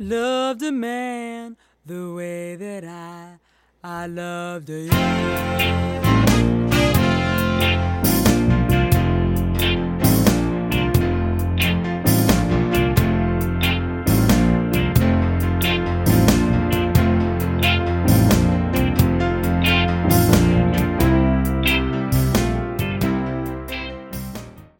loved a man the way that I loved you.